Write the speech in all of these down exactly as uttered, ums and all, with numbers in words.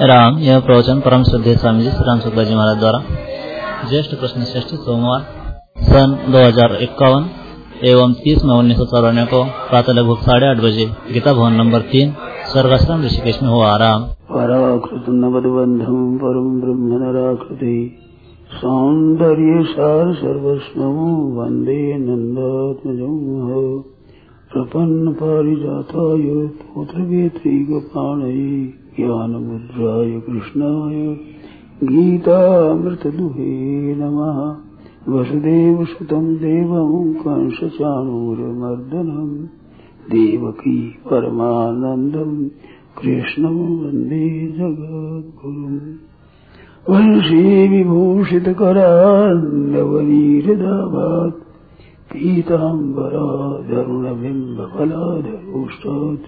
राम। यह प्रवचन परम श्रद्धेय स्वामी जी श्री राम शुक्ला जी महाराज द्वारा ज्येष्ठ कृष्ण श्रेष्ठी सोमवार सन दो हजार इक्यावन एवं तीस नौ उन्नीस सौ चौरानवे को प्रातः लगभग साढ़े आठ बजे गीता भवन नंबर तीन स्वर्गाश्रम ऋषिकेश में हुआ आराम। पराकृत नवदबंधम परम ब्रह्म नराकृति सौंदर्य सार सर्वस्वं वंदे नंदात्मजं प्रपन्न पारिजाताय पुत्रवेत्रीगपाणये ज्ञानमुद्राय कृष्णाय गीतामृतदुहे नमः। वसुदेवसुतं देवं कंसचाणूरमर्दनं देवकी परमानन्दं कृष्णं वन्दे जगद्गुरुम्। वंशी विभूषितकरान्नवनीरदाभात् पीताम्बराधरुणबिम्बफलाधरोष्टात्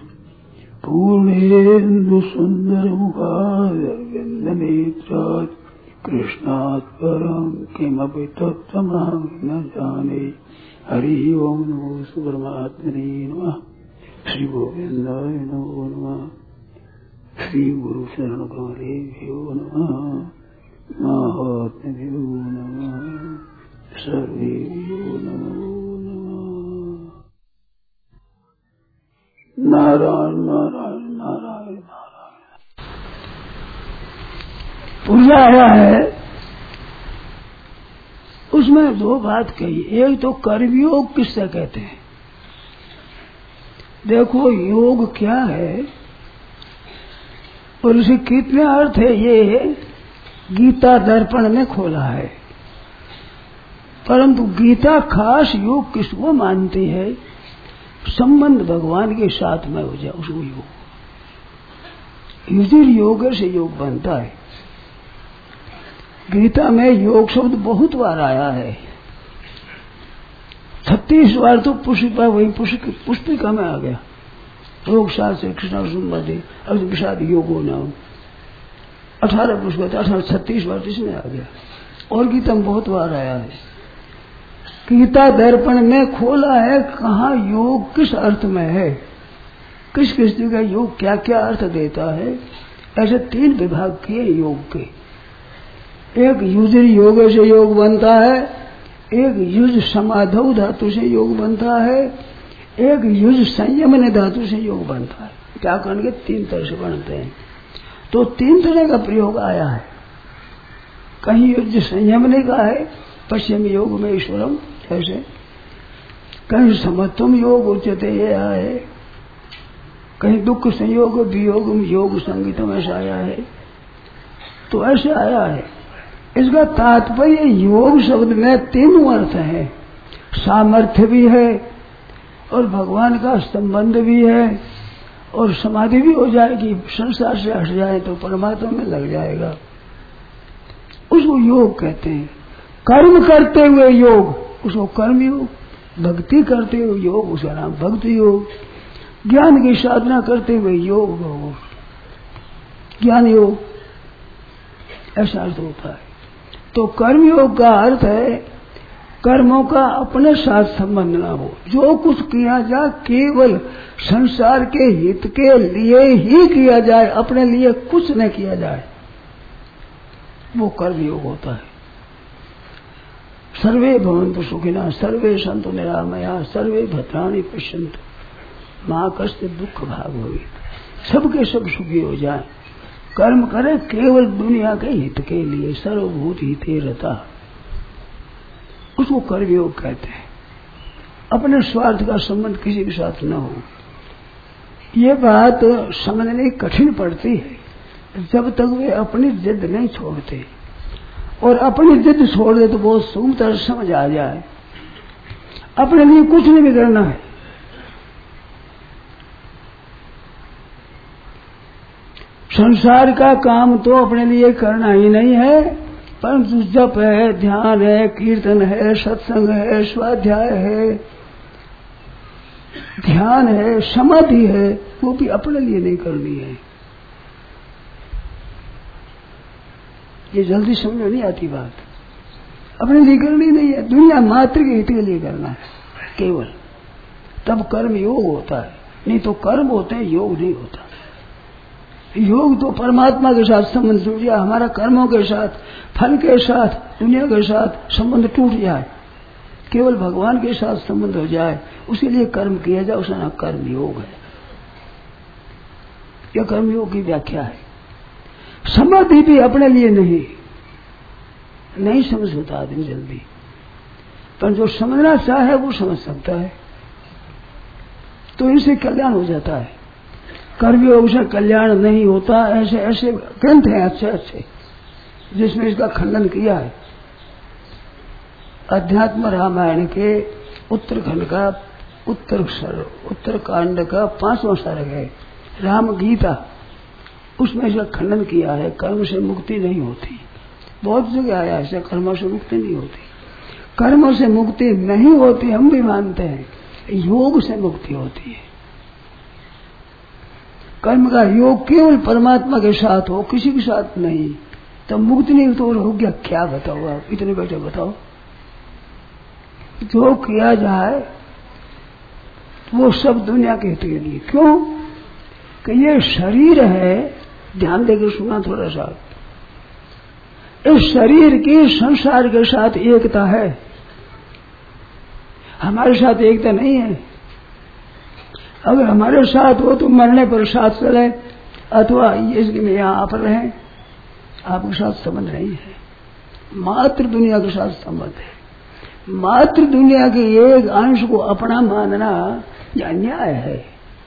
पूर्णेन्दुसुन्दरमुखारविन्दनेत्रात् कृष्णात् परं किमपि तत्त्वमहं न जाने। हरि ओं नमो परमात्मने नमः। श्री गोविन्दाय नमो नमः। श्री गुरु शरण कमलेभ्यो नमः। महात्म्यो नमः। सर्वेभ्यो नमो नमः। नारायण नारायण नारायण नारायण। पूजा आया है, उसमें दो बात कही। एक तो कर्मयोग किससे कहते हैं। देखो योग क्या है और उसे कितने अर्थ है, ये गीता दर्पण में खोला है। परंतु गीता खास योग किसको मानती है, संबंध भगवान के साथ में हो जाए उसको योग। युधिर योग से योग बनता है। गीता में योग शब्द बहुत बार आया है। छत्तीस बार तो पुष्पिका वही पुष्पिका में आ गया। योग शास्त्र कृष्ण संबंधी अर्जुन विषाद योगो नाम अठारह पुष्प अठारह छत्तीस बार इसमें आ गया। और गीता में बहुत बार आया है। गीता दर्पण में खोला है कहाँ योग किस अर्थ में है, किस किस जगह योग क्या क्या अर्थ देता है। ऐसे तीन विभाग किए योग के। एक युज योग से योग बनता है, एक युज समाधौ धातु से योग बनता है, एक युज संयमन धातु से योग बनता है। क्या करेंगे, तीन तरह से बनते हैं। तो तीन तरह का प्रयोग आया है। कहीं युज संयमने का है, पश्चिम योग में ईश्वरम ऐसे, कहीं समत्वम योग उच्चते ये है, कहीं दुख संयोग वियोग योग संगीतम ऐसा आया है। तो ऐसे आया है। इसका तात्पर्य योग शब्द में तीनों अर्थ है। सामर्थ्य भी है और भगवान का संबंध भी है और समाधि भी हो जाएगी। संसार से हट जाए तो परमात्मा में लग जाएगा, उसको योग कहते हैं। कर्म करते हुए योग उसको कर्म योग, भक्ति करते हुए योग उसका नाम भक्ति योग, ज्ञान की साधना करते हुए योग ज्ञान योग, ऐसा अर्थ होता है। तो कर्मयोग का अर्थ है कर्मों का अपने साथ संबंध ना हो। जो कुछ किया जाए केवल संसार के हित के लिए ही किया जाए, अपने लिए कुछ न किया जाए, वो कर्मयोग होता है। सर्वे भवन्तु सुखिनः सर्वे सन्तु निरामयाः सर्वे भद्राणि पश्यन्तु मा कश्चित् दुःख भाग् भवेत्। सबके सब सुखी हो जाए। कर्म करे केवल दुनिया के हित के लिए, सर्वभूत हिते रता, उसको कर्मयोग कहते हैं। अपने स्वार्थ का संबंध किसी के साथ न हो। ये बात समझने कठिन पड़ती है जब तक वे अपनी जिद नहीं छोड़ते। और अपनी जिद छोड़ दे तो बहुत सुंदर समझ आ जाए। अपने लिए कुछ नहीं करना है। संसार का काम तो अपने लिए करना ही नहीं है, परंतु जप है, ध्यान है, कीर्तन है, सत्संग है, स्वाध्याय है, ध्यान है, समाधि है, वो भी अपने लिए नहीं करनी है। ये जल्दी समझ में नहीं आती बात। अपने लिए करनी नहीं है, दुनिया मात्र के हित के लिए करना है केवल, तब कर्म योग होता है। नहीं तो कर्म होते हैं, योग नहीं होता। योग तो परमात्मा के साथ संबंध टूट जाए, हमारा कर्मों के साथ, फल के साथ, दुनिया के साथ संबंध टूट जाए, केवल भगवान के साथ संबंध हो जाए, उसके लिए कर्म किया जाए, उसका नाम कर्म योग है। यह कर्म योग की व्याख्या है। समाधि भी अपने लिए नहीं नहीं समझ होता आदमी जल्दी, पर जो समझना चाहे वो समझ सकता है, तो इनसे कल्याण हो जाता है। कर्मयोग से कल्याण नहीं होता, ऐसे ऐसे ग्रंथ हैं अच्छे अच्छे जिसमें इसका खंडन किया है। अध्यात्म रामायण के उत्तरखंड का उत्तर उत्तरकांड का पांचवा सर्ग है राम गीता, उसमें इसका खंडन किया है। कर्म से मुक्ति नहीं होती, बहुत जगह आया ऐसे, कर्मों से मुक्ति नहीं होती। कर्मों से मुक्ति नहीं होती हम भी मानते हैं, योग से मुक्ति होती है। कर्म का योग केवल परमात्मा के साथ हो, किसी के साथ नहीं, तो मुक्ति नहीं तो हो गया क्या? बताओ आप, इतने बैठे बताओ। जो किया जाए वो सब दुनिया के हित के लिए। क्यों कि ये शरीर है, ध्यान देकर सुना थोड़ा सा, इस शरीर की संसार के साथ एकता है, हमारे साथ एकता नहीं है। अगर हमारे साथ हो तो मरने पर साथ चले, अथवा इसमें यहाँ पर रहे, आपके साथ संबंध नहीं है। मात्र दुनिया के साथ संबंध है। मात्र दुनिया के एक अंश को अपना मानना यह अन्याय है।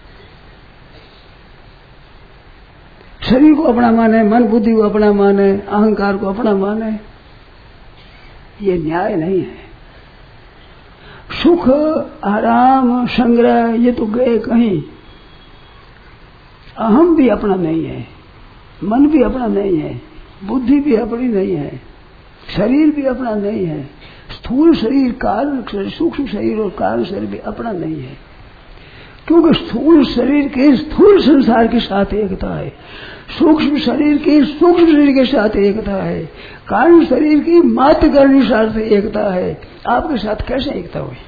शरीर को अपना माने, मन बुद्धि को अपना माने, अहंकार को अपना माने, ये न्याय नहीं है। सुख, आराम, संग्रह ये तो गए कहीं। अहम भी अपना नहीं है, मन भी अपना नहीं है, बुद्धि भी अपनी नहीं है, शरीर भी अपना नहीं है। स्थूल शरीर, कारण शरीर, सूक्ष्म शरीर और कारण शरीर भी अपना नहीं है, क्योंकि स्थूल शरीर के स्थूल संसार के साथ एकता है, सूक्ष्म शरीर की सूक्ष्म शरीर के साथ एकता है, कारण शरीर की मात्र करने साथ एकता है। आपके साथ कैसे एकता हुई?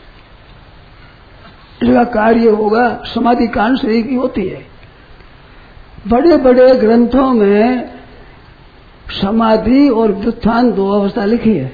इसका कार्य होगा, समाधि कारण शरीर की होती है। बड़े बड़े ग्रंथों में समाधि और व्युत्थान दो अवस्था लिखी है,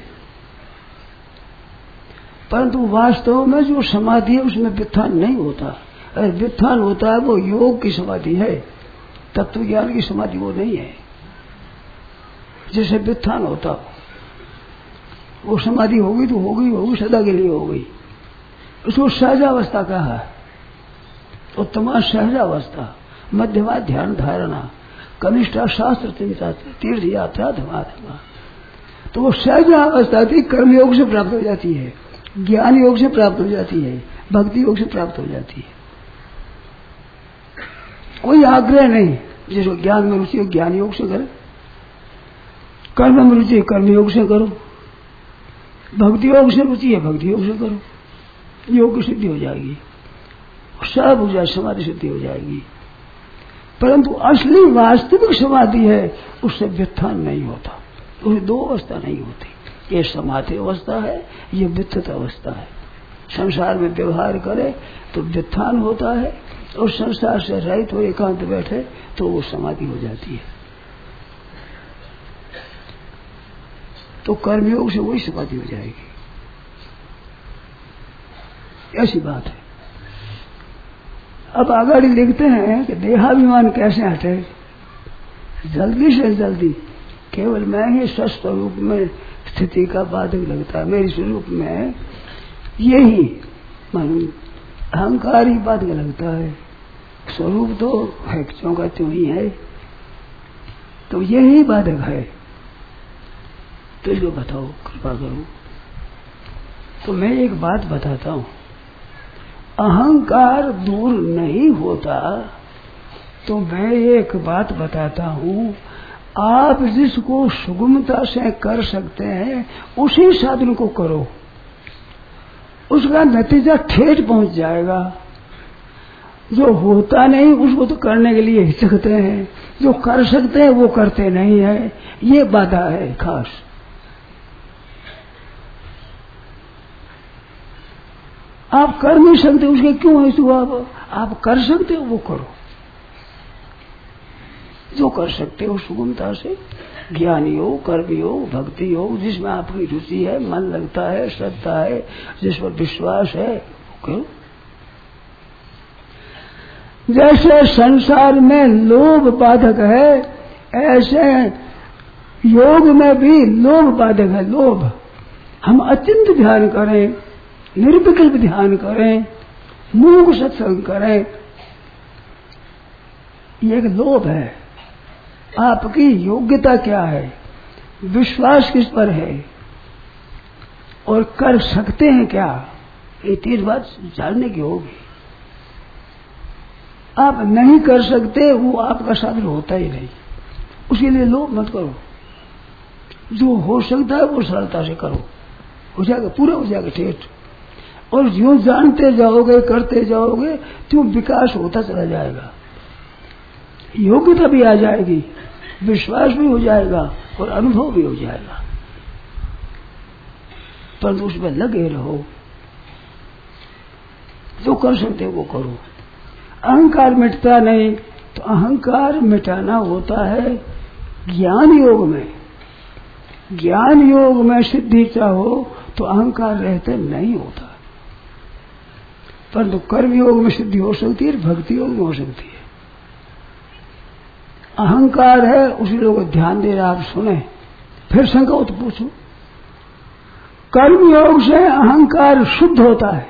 परंतु वास्तव में जो समाधि है उसमें व्युत्थान नहीं होता। अगर व्युत्थान होता है वो योग की समाधि है, तत्व ज्ञान की समाधि वो नहीं है। जैसे व्युत्थान होता हो, वो समाधि होगी तो होगी होगी सदा के लिए हो गई। उसको सहजावस्था कहा है, उत्तमा सहजावस्था, मध्यमा ध्यान धारणा, कनिष्ठा शास्त्र चिंता, तीर्थ यात्रा धर्मात्मा। तो वो सहजावस्था थी, कर्मयोग से प्राप्त हो जाती है, ज्ञान योग से प्राप्त हो जाती है, भक्ति योग से प्राप्त हो जाती है। कोई आग्रह नहीं, जिसको ज्ञान में रुचि हो ज्ञान योग से करे, कर्म में रुचि कर्म योग से करो, भक्ति योग से रुचि है भक्ति योग से करो, योग की सिद्धि हो जाएगी, सब हो जाए, समाधि सिद्धि हो जाएगी। परंतु असली वास्तविक समाधि है, उससे व्युत्थान नहीं होता, उसमें दो अवस्था नहीं होती। ये समाधि अवस्था है, ये व्युत्थित अवस्था है। संसार में व्यवहार करे तो व्युत्थान होता है, और संसार से रहित हो एकांत बैठे तो वो समाधि हो जाती है। तो कर्मयोग से वही समाधि हो जाएगी, ऐसी बात है। अब आगे लिखते हैं कि देहाभिमान कैसे हटे, जल्दी से जल्दी केवल मैं ही स्वस्वरूप में स्थिति का बाधक लगता है। मेरे स्वरूप में यही मालूम अहंकार ही बाधक लगता है, स्वरूप तो है क्यों का त्यों ही है, तो यही बाधक है। तो इसको बताओ, कृपा करो। तो मैं एक बात बताता हूं, अहंकार दूर नहीं होता तो मैं एक बात बताता हूं, आप जिसको सुगमता से कर सकते हैं उसी साधन को करो, उसका नतीजा ठेठ पहुंच जाएगा। जो होता नहीं उसको तो करने के लिए हिचकते हैं, जो कर सकते हैं वो करते नहीं है, ये बाधा है खास। आप कर नहीं सकते उसके क्यों है, तो आप, आप कर सकते हो वो करो। जो कर सकते हो सुगमता से, ज्ञान योग, कर्म योग, भक्ति योग, जिसमें आपकी रुचि है, मन लगता है, श्रद्धा है, जिस पर विश्वास है, करो। जैसे संसार में लोभ बाधक है, ऐसे योग में भी लोभ बाधक है। लोभ, हम अचिंत ध्यान करें, निर्विकल्प ध्यान करें, मूक सत्संग करें, ये एक लोभ है। आपकी योग्यता क्या है, विश्वास किस पर है, और कर सकते हैं क्या, ये तीन बात जानने की होगी। आप नहीं कर सकते, वो आपका साधन होता ही नहीं, उसके लिए लोभ मत करो। जो हो सकता है वो सरलता से करो, हो जाएगा, पूरा हो जाएगा ठेठ। और जो जानते जाओगे, करते जाओगे, तो विकास होता चला जाएगा, योग्यता भी आ जाएगी, विश्वास भी हो जाएगा और अनुभव भी हो जाएगा। परंतु उसमें लगे रहो, जो कर सकते हो वो करो। अहंकार मिटता नहीं, तो अहंकार मिटाना होता है ज्ञान योग में। ज्ञान योग में सिद्धि चाहो तो अहंकार रहते नहीं होता, परंतु कर्म योग में सिद्धि हो सकती है, भक्ति योग में हो सकती है। अहंकार है, उसी लोग ध्यान दे रहा, आप सुने, फिर शंका हो तो पूछो। कर्म योग से अहंकार शुद्ध होता है,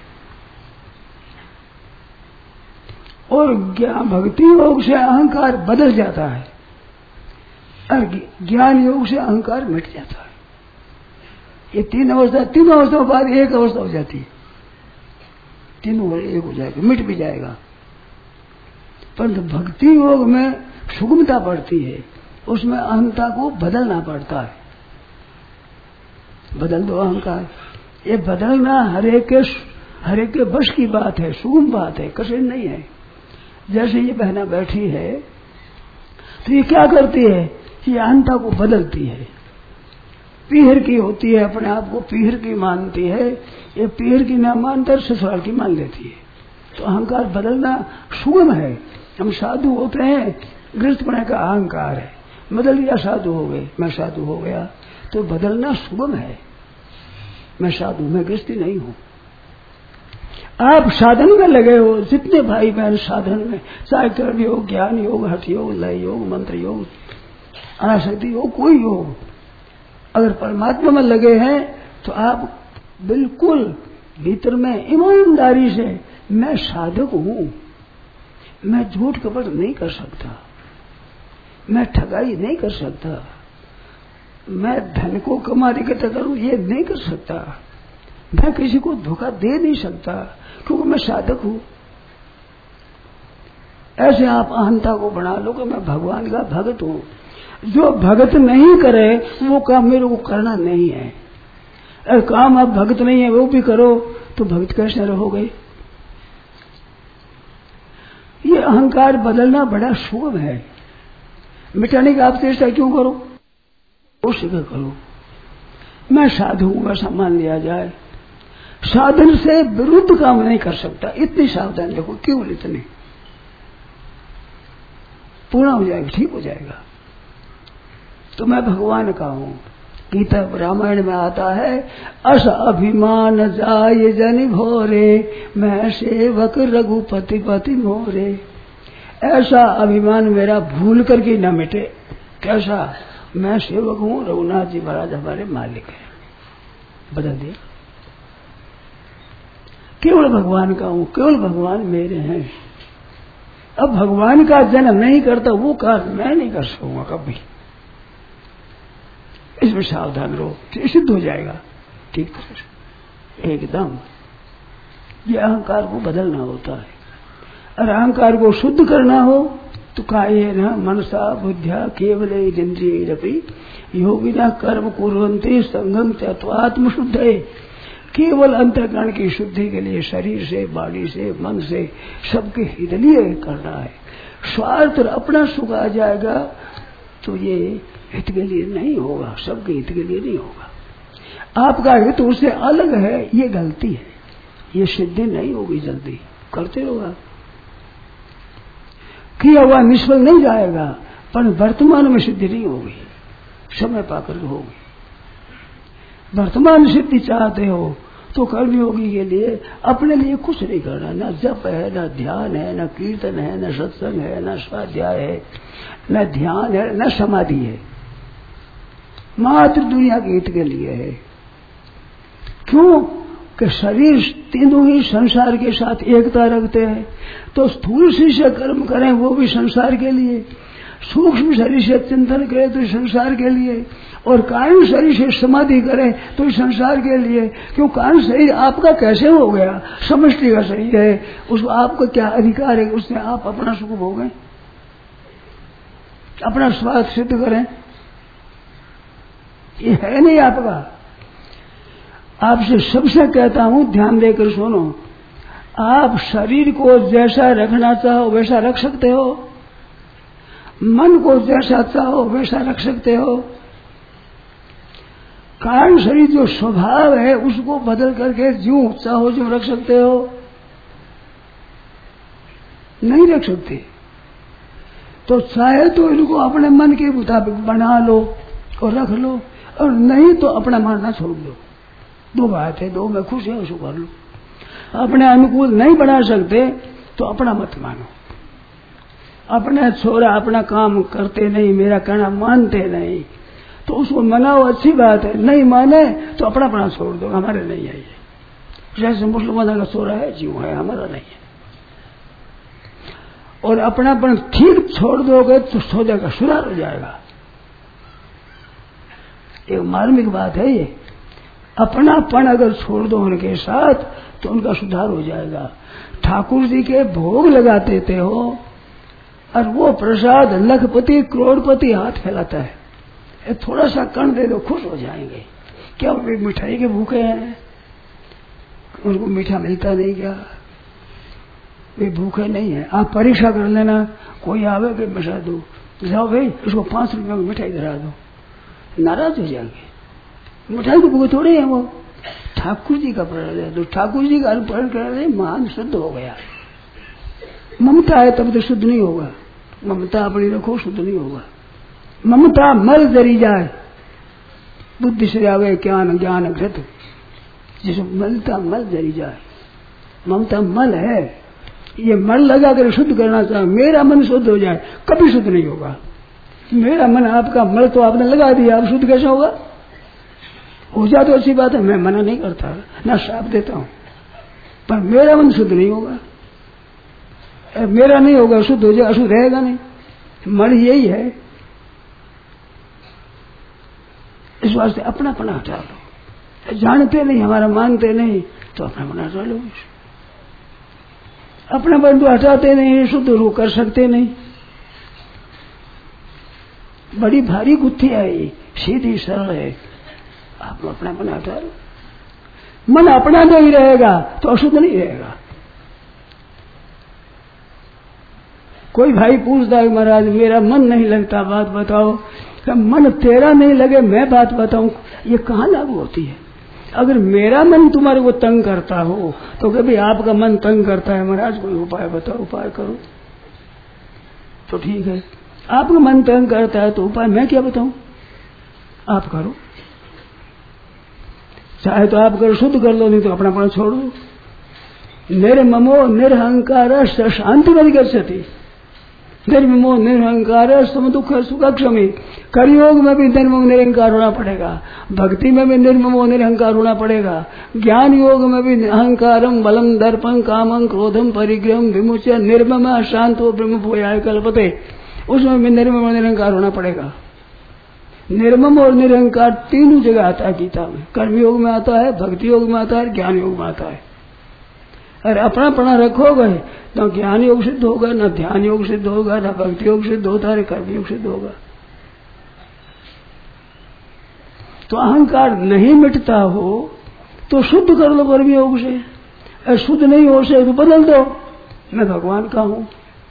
और ज्ञान भक्ति योग से अहंकार बदल जाता है, और ज्ञान योग से अहंकार मिट जाता है। ये तीन अवस्था, तीन अवस्थाओं के बाद एक अवस्था हो जाती है, तीनों एक हो जाएगा, मिट भी जाएगा। परंतु भक्ति योग में सुगमता पड़ती है, उसमें अहंता को बदलना पड़ता है। बदल दो अहंकार, ये बदलना हरे के हरे के बस की बात है, सुगम बात है, कठिन नहीं है। जैसे ये बहना बैठी है, तो ये क्या करती है, ये अहंता को बदलती है, पीहर की होती है, अपने आप को पीहर की मानती है, ये पीहर की ना मानकर ससुराल की मान लेती है। तो अहंकार बदलना सुगम है। हम साधु होते हैं, गृहस्थ बने का अहंकार है, बदल दिया, साधु हो गए, मैं साधु हो गया, तो बदलना सुगम है। मैं साधु, मैं गृहस्थी नहीं हूं। आप साधन में लगे हो, जितने भाई बहन साधन में, चाहे कर्म योग, ज्ञान योग, हठ योग, लय योग, मंत्र योग, अनासक्ति योग, कोई योग, अगर परमात्मा में लगे हैं तो आप बिल्कुल भीतर में ईमानदारी से, मैं साधक हूं, मैं झूठ कपट नहीं कर सकता, मैं ठगाई नहीं कर सकता, मैं धन को कमाने के करूं ये नहीं कर सकता, मैं किसी को धोखा दे नहीं सकता, क्योंकि मैं साधक हूं। ऐसे आप अहंता को बना लो कि मैं भगवान का भगत हूं। जो भगत नहीं करे वो काम मेरे को करना नहीं है। अगर काम आप भगत नहीं है वो भी करो तो भगत कैसे रहोगे। ये अहंकार बदलना बड़ा सुगम है। मिटाने की आप चेष्टा क्यों करो, वो शीघ्र करो। मैं साधु हूं ऐसा मान लिया जाए, साधन से विरुद्ध काम नहीं कर सकता, इतनी सावधान देखो, केवल इतने, पूर्ण हो जाएगा, ठीक हो जाएगा। तो मैं भगवान का हूं। गीता रामायण में आता है, अस अभिमान जाय जन घोरे, मैं सेवक रघुपति पति मोरे। ऐसा अभिमान मेरा भूल करके न मिटे। कैसा, मैं सेवक हूं, रघुनाथ जी महाराज हमारे मालिक हैं, बदल दिया। केवल भगवान का हूं, केवल भगवान मेरे हैं। अब भगवान का जन्म नहीं करता वो कार्य मैं नहीं कर सकूंगा कभी। इसमें सावधान रहो, सिद्ध हो जाएगा ठीक तरह से एकदम। ये अहंकार को बदलना होता है। और अहंकार को शुद्ध करना हो तो कायेन मनसा बुद्ध्या केवल इंद्रियैरपि योगिनः कर्म कुर्वन्ति संगम त्यक्त्वा आत्मशुद्धये। केवल अंतःकरण की शुद्धि के लिए शरीर से, वाणी से, मन से, सबके हित लिए करना है। स्वार्थ और अपना सुख आ जाएगा तो ये हित के लिए नहीं होगा, सबके हित के लिए नहीं होगा। आपका हित उससे अलग है, ये गलती है, ये सिद्धि नहीं होगी जल्दी। करते रहोगा, किया हुआ निष्फल नहीं जाएगा। पर वर्तमान में सिद्धि नहीं होगी, समय पाकर के होगी। वर्तमान सिद्धि चाहते हो तो कर्मयोगी के लिए अपने लिए कुछ नहीं करना, न जप है, न ध्यान है, न कीर्तन है, न सत्संग है, न स्वाध्याय है, न ध्यान है, न समाधि है, मात्र दुनिया के हित के लिए है। क्यों कि शरीर तीनों ही संसार के साथ एकता रखते हैं, तो स्थूल शरीर से कर्म करें वो भी संसार के लिए, सूक्ष्म शरीर से चिंतन करें तो संसार के लिए, और कारण शरीर से समाधि करें तो संसार के लिए। क्यों कारण शरीर आपका कैसे हो गया, समष्टि का शरीर है, उसको आपका क्या अधिकार है उसने आप अपना सुख भोगें, अपना स्वाद सिद्ध करें, ये है नहीं आपका। आपसे सबसे कहता हूं ध्यान देकर सुनो, आप शरीर को जैसा रखना चाहो वैसा रख सकते हो, मन को जैसा चाहो वैसा रख सकते हो, कारण शरीर जो स्वभाव है उसको बदल करके ज्यों चाहो ज्यों रख सकते हो, नहीं रख सकते। तो चाहे तो इनको अपने मन के मुताबिक बना लो और रख लो, और नहीं तो अपना मानना छोड़ दो। दो बात है, दो में खुश है उसको कर लो। अपने अनुकूल नहीं बना सकते तो अपना मत मानो। अपना छोरा अपना काम करते नहीं, मेरा कहना मानते नहीं, तो उसको मनाओ, अच्छी बात है। नहीं माने तो अपना अपना छोड़ दो, हमारे नहीं है ये। जैसे मुसलमानों का छोरा है जीव है, हमारा नहीं है। और अपनापन ठीक छोड़ दोगे तो सौदे का सुधार हो जाएगा। एक मार्मिक बात है ये, अपनापन अगर छोड़ दो उनके साथ तो उनका सुधार हो जाएगा। ठाकुर जी के भोग लगा देते हो और वो प्रसाद लखपति करोड़पति हाथ फैलाता है, थोड़ा सा कण दे दो खुश हो जाएंगे। क्या वे मिठाई के भूखे हैं, उनको मीठा मिलता नहीं क्या? वे भूखे नहीं है। आप परीक्षा कर लेना, कोई आवे कि बसा दो, जाओ भाई उसको पांच रुपये में मिठाई करा दो, नाराज हो जाएंगे। मिठाई के भूखे थोड़े हैं वो, ठाकुर जी का प्रसाद है, तो ठाकुर जी का अर्पण कर रहे मान शुद्ध हो गया। ममता है तब तो शुद्ध नहीं होगा, ममता अपनी रखो शुद्ध नहीं होगा। ममता मल जरी जाए, बुद्धि से आवे ज्ञान ज्ञान घृत, जिसे मलता मल जरी जाए। ममता मल है, ये मल लगा कर शुद्ध करना चाहे, मेरा मन शुद्ध हो जाए, कभी शुद्ध नहीं होगा। मेरा मन आपका मल तो आपने लगा दिया, अब शुद्ध कैसे होगा? हो जाए तो अच्छी बात है, मैं मना नहीं करता, ना श्राप देता हूं, पर मेरा मन शुद्ध नहीं होगा। मेरा नहीं होगा, शुद्ध हो जाए, अशुद्ध रहेगा नहीं। मन यही है। इस वास्ते अपना अपना हटा लो। जानते नहीं, हमारा मानते नहीं, तो अपना अपना हटा लो। अपना बंधु हटाते नहीं, शुद्ध रू कर सकते नहीं। बड़ी भारी गुत्थी है ये, सीधी सरल है। आप अपना अपना हटा लो। मन अपना नहीं रहेगा तो अशुद्ध नहीं रहेगा। कोई भाई पूछता है महाराज मेरा मन नहीं लगता, बात बताओ। मन तेरा नहीं लगे मैं बात बताऊं, ये कहाँ लागू होती है? अगर मेरा मन तुम्हारे को तंग करता हो तो कभी आपका मन तंग करता है, महाराज कोई उपाय बताओ, उपाय करो। तो ठीक है, आपका मन तंग करता है तो उपाय मैं क्या बताऊं, आप करो। चाहे तो आप करो, शुद्ध कर लो, नहीं तो अपना अपना छोड़ दो। निर्ममो निरहंकार शांति बन गच्छति, निर्ममो निरहंकार सम दुख सुख क्षमी। कलियोग में भी निर्ममो निरहंकार होना पड़ेगा, भक्ति में भी निर्ममो निरहंकार होना पड़ेगा, ज्ञान योग में भी अहंकारम बलम दर्पम कामं क्रोधम परिग्रहम विमुच्य निर्मम शांतो ब्रह्म भूयाय कल्पते, उसमें भी निर्मम निरहंकार होना पड़ेगा। निर्मम और निरहंकार तीनों जगह आता है गीता में। कर्मयोग में आता है, भक्ति योग में आता है, ज्ञान योग में आता है। अरे अपना पना रखोगे न ज्ञान योग सिद्ध होगा, न ध्यान योग सिद्ध होगा, न भक्ति योग सिद्ध होता है, कर्म योग सिद्ध होगा। तो अहंकार नहीं मिटता हो तो शुद्ध कर लो कर्म योग से, अरे शुद्ध नहीं हो से तो बदल दो, मैं भगवान का हूं।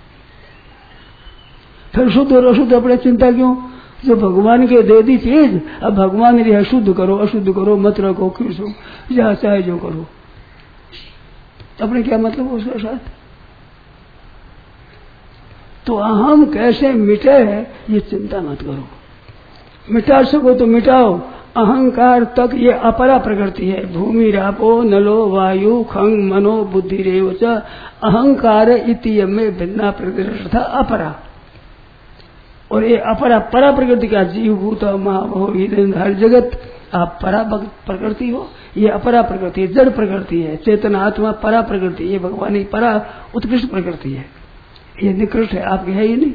फिर शुद्ध और अशुद्ध अपने चिंता क्यों? जो भगवान के दे दी चीज, अब भगवान ने शुद्ध करो अशुद्ध करो मत रखो खींचो, जहां चाहे जो करो, अपने क्या मतलब उसके साथ? तो अहम कैसे मिटे है ये चिंता मत करो। मिटा सको तो मिटाओ। अहंकार तक ये अपरा प्रकृति है। भूमि रापो नलो वायु खंग मनो बुद्धि रेव च अहंकार इति में भिन्ना प्रकृति था अपरा। और ये अपरा परा प्रकृति का जीव भूत महाभोग हर जगत आप परा प्रकृति हो, ये अपरा प्रकृति है, जड़ प्रकृति है। चेतन आत्मा परा प्रकृति, ये भगवान की परा उत्कृष्ट प्रकृति है, ये निकृष्ट है, आपकी है ही नहीं।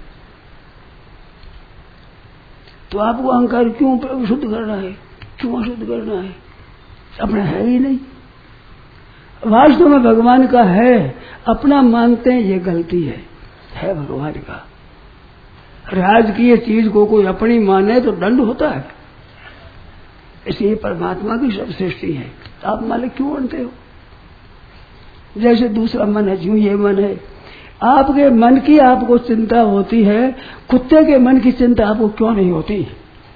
तो आपको अहंकार क्यों शुद्ध करना है, क्यों अशुद्ध करना है? अपना है ही नहीं। वास्तव में भगवान का है, अपना मानते हैं ये गलती है, है भगवान का। राजकीय चीज को कोई अपनी माने तो दंड होता है, इसलिए परमात्मा की सब सृष्टि है। आप मालिक क्यों बनते हो? जैसे दूसरा मन है, जो ये मन है, आपके मन की आपको चिंता होती है, कुत्ते के मन की चिंता आपको क्यों नहीं होती?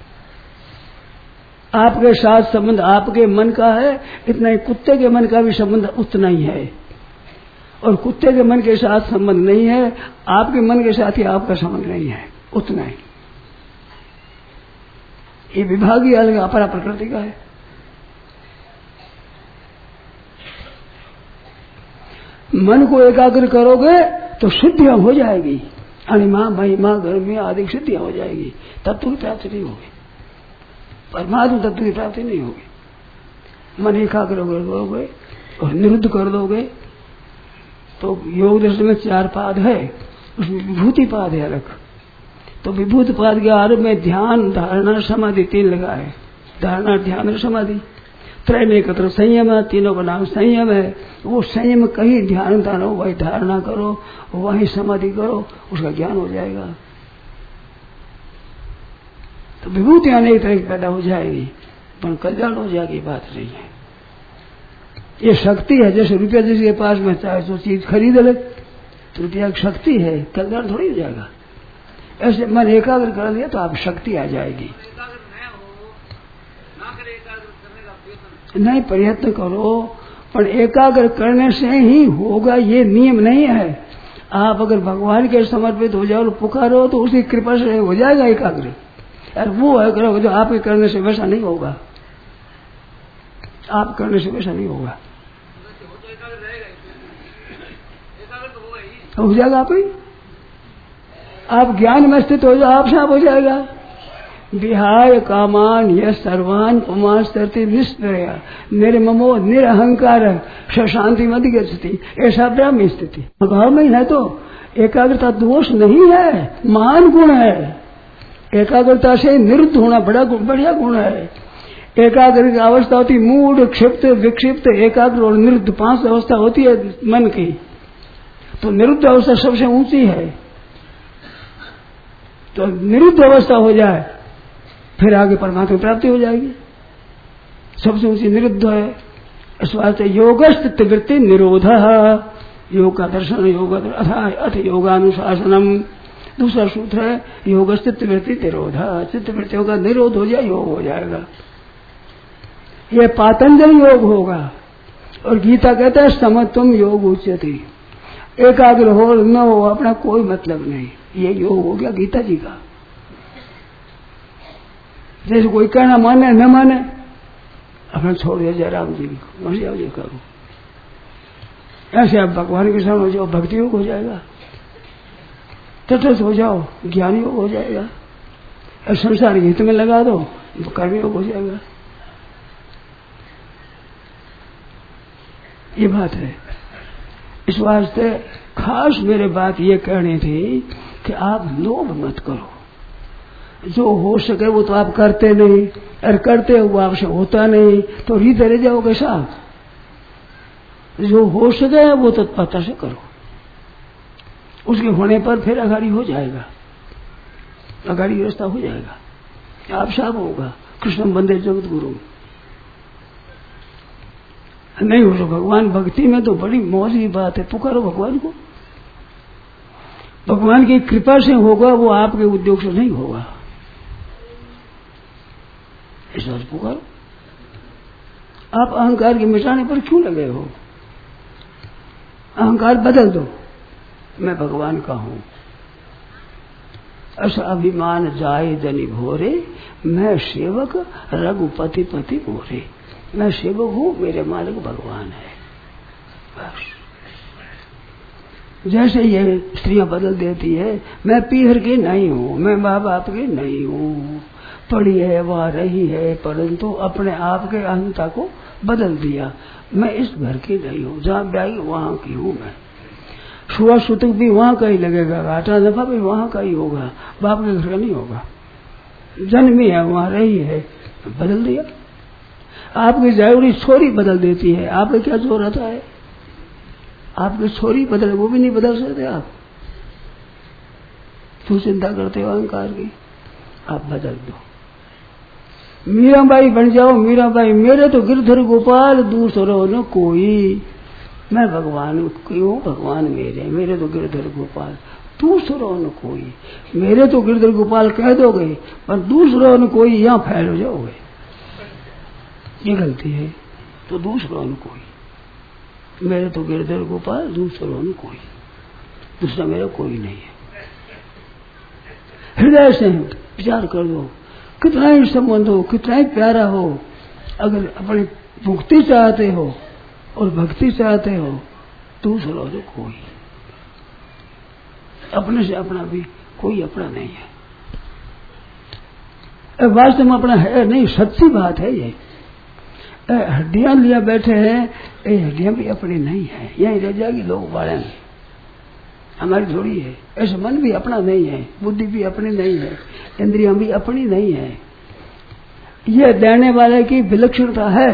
आपके साथ संबंध आपके मन का है, इतना ही कुत्ते के मन का भी संबंध उतना ही है। और कुत्ते के मन के साथ संबंध नहीं है, आपके मन के साथ ही आपका संबंध नहीं है, उतना ही। ये विभाग ही अलग अपरा प्रकृति का है। मन को एकाग्र करोगे तो सिद्धियां हो जाएगी, अणिमा महिमा गर्मी आदि सिद्धियां हो जाएगी, तत्व की प्राप्ति नहीं होगी, परमात्मा तत्व की प्राप्ति नहीं होगी। मन एकाग्र करोगे और निरुद्ध कर दोगे तो योग दर्शन में चार पाद है, उसमें विभूति पाद है अलग। तो विभूति पाद के आरंभ में ध्यान धारणा समाधि तीन लगा है। धारणा ध्यान और समाधि त्रय में एकत्र संयम है, तीनों का नाम संयम है। वो संयम कहीं ध्यान धारणा वही धारणा करो, वही समाधि करो, उसका ज्ञान हो जाएगा। तो विभूति अनेक तरह की पैदा हो जाएगी, पर कल्याण हो जाएगी, बात नहीं है। ये शक्ति है, जैसे रुपया जिसके पास में चाहे तो चीज खरीद ले, तो रुपया की शक्ति है, कल्याण थोड़ी हो जाएगा। ऐसे मन एकाग्र कर लिया तो आप शक्ति आ जाएगी। नहीं प्रयत्न करो, पर एकाग्र करने से ही होगा, ये नियम नहीं है। आप अगर भगवान के समर्पित हो जाओ और पुकारो तो उसकी कृपा से हो जाएगा एकाग्र। और वो है करो जो आपके करने से वैसा नहीं होगा, आप करने से वैसा नहीं होगा। हो जाएगा आप ही, आप ज्ञान में स्थित हो जाओ, आप साफ हो जाएगा। विहाय कामान यह सर्वान पुमान स्थिति निष्प्रया निर्ममो निरहंकार शांति मधि स्थिति, ऐसा ब्रह्म स्थिति भाव में है। तो एकाग्रता दोष नहीं है, महान गुण है। एकाग्रता से निरुद्ध होना बड़ा बढ़िया गुण है। एकाग्र की अवस्था होती मूड क्षिप्त विक्षिप्त एकाग्र और निरुद्ध, पांच अवस्था होती है मन की। तो निरुद्ध अवस्था सबसे ऊंची है। तो निरुद्ध अवस्था हो जाए फिर आगे परमात्मा की प्राप्ति हो जाएगी। सबसे ऊंची निरुद्ध है। इस वास्ते योगस्थित वृत्ति निरोध, योग का दर्शन योग अथा अथ योगानुशासनम। दूसरा सूत्र है योगस्थित वृत्ति निरोध, चित्त वृत्तियों का निरोध हो जाए योग हो जाएगा। ये पातंजल योग होगा। और गीता कहता है समत्वम योग उच्यते, एकाग्र हो न हो अपना कोई मतलब नहीं, ये योग हो गया गीता जी का। जैसे कोई कहना माने न माने अपना छोड़ दिया जय राम जी को, मर्जी आओ जो करो। ऐसे आप भगवान के सामने हो जाओ, भक्ति योग हो जाएगा। तटस्थ हो जाओ, ज्ञान योग हो जाएगा। और संसार हित में लगा दो, कर्म योग हो जाएगा। ये बात है। इस वास्ते खास मेरे बात ये कहनी थी कि आप लोभ मत करो। जो हो सके वो तो आप करते नहीं, और करते वो आपसे होता नहीं, तो रीत रह जाओगे साथ। जो हो सके वो तत्परता से करो, उसके होने पर फिर अगाड़ी हो जाएगा, अगाड़ी रास्ता हो जाएगा, आप साफ होगा। कृष्ण बंदे जगत गुरु नहीं हो तो भगवान भक्ति में तो बड़ी मौज की बात है। पुकारो भगवान को, भगवान की कृपा से होगा, वो आपके उद्योग से नहीं होगा। इस बात पुकारो। आप अहंकार के मिटाने पर क्यों लगे हो? अहंकार बदल दो, मैं भगवान का हूं, अस अभिमान जाए जनि भोरे, मैं सेवक रघुपति पति मोरे। मैं सेवक हूँ, मेरे मालिक भगवान है। बस जैसे ये स्त्रियां बदल देती है, मैं पीहर की नहीं हूँ, मैं माँ बाप की नहीं हूँ, पढ़ी है वह रही है, परंतु अपने आप के अहंता को बदल दिया। मैं इस घर की नहीं हूँ, जहाँ ब्याई वहां की हूँ। मैं सुआ सुतक भी वहां का ही लगेगा, घाटा नफा भी वहां का ही होगा, बाप के घर का नहीं होगा। जन्मी है वहां रही है, बदल दिया। आपकी जायड़ी छोरी बदल देती है, आपका क्या जोर आता है? आपकी छोरी बदल, वो भी नहीं बदल सकते आप। क्यों चिंता करते हो अहंकार की? आप बदल दो। मीराबाई बन जाओ, मीराबाई मेरे तो गिरधर गोपाल दूसरो न कोई। मैं भगवान क्यों? भगवान मेरे, मेरे तो गिरधर गोपाल दूसरो न कोई। मेरे तो गिरधर गोपाल कह दोगे, पर दूसरो न कोई यहाँ फैल हो जाओगे, ये गलती है। तो दूसरो न कोई, मेरे तो गिरधर गोपाल दूसरो न कोई, दूसरा मेरा कोई नहीं है। हृदय से विचार कर दो, कितना ही संबंध हो, कितना ही प्यारा हो, अगर अपनी मुक्ति चाहते हो और भक्ति चाहते हो, दूसरों से कोई, अपने से अपना भी कोई अपना नहीं है। वास्तव में अपना है नहीं, सच्ची बात है ये। हड्डियां लिया बैठे हैं, ये हड्डियां भी अपनी नहीं है, यही रह जाएगी लोग बाड़े में, हमारी थोड़ी है। ऐसे मन भी अपना नहीं है, बुद्धि भी अपनी नहीं है, इंद्रियां भी अपनी नहीं है। ये देने वाले की विलक्षणता है।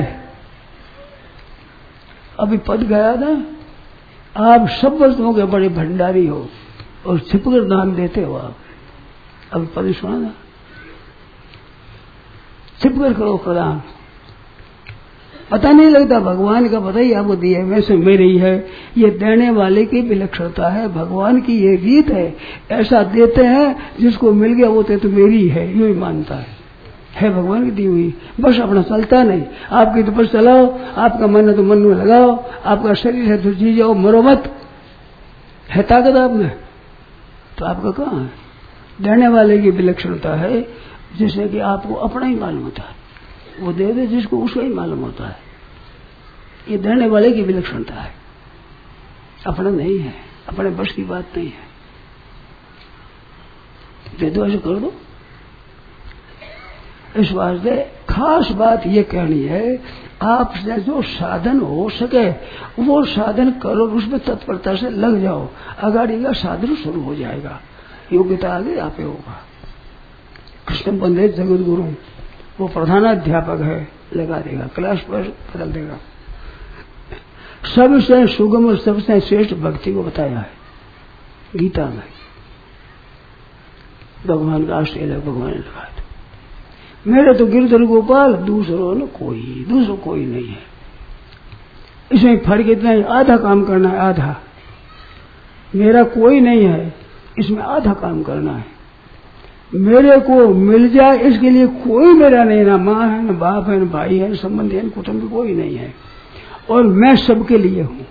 अभी पद गया था, आप सब वस्तुओं के बड़े भंडारी हो और छिपकर दान देते हो। आप अभी पद सुना था, छिपकर करो प्रदान, पता नहीं लगता भगवान का, पता ही आपको दिए वैसे मेरे ही है। ये देने वाले की विलक्षणता है, भगवान की ये रीत है। ऐसा देते हैं जिसको मिल गया वो तो मेरी है, यूं ही मानता है, है भगवान की दी हुई। बस अपना चलता नहीं, आपकी तो बस चलाओ, आपका मन है तो मन में लगाओ, आपका शरीर है तो जी जाओ, मरो मत। है ताकत आप में, तो आपका कहाँ है? देने वाले की विलक्षणता है, जिससे कि आपको अपना ही मालूम होता है। वो दे दे जिसको, उसको ही मालूम होता है। ये देने वाले की विलक्षणता है, अपना नहीं है, अपने बस की बात नहीं है। दे दो, ऐसे कर दो। इस वास्ते खास बात ये कहनी है, आपसे जो साधन हो सके वो साधन करो, उसमें तत्परता से लग जाओ। अगाड़ी का साधन शुरू हो जाएगा, योग्यता आगे आपे होगा। कृष्ण पंडित जगत गुरु वो प्रधानाध्यापक है, लगा देगा, क्लास पर बदल देगा। सबसे सुगम और सबसे श्रेष्ठ भक्ति को बताया है गीता में। भगवान का आश्रय भगवान ने लगा दिया। मेरे तो गिरधर गोपाल दूसरों ने कोई, दूसरों कोई नहीं है। इसमें फर्क इतना है, आधा काम करना है, आधा मेरा कोई नहीं है, इसमें आधा काम करना है। मेरे को मिल जाए इसके लिए कोई मेरा नहीं, ना माँ है, न बाप है, न भाई है, न संबंधी है, न कुटुंब कोई नहीं है। और मैं सबके लिए हूँ,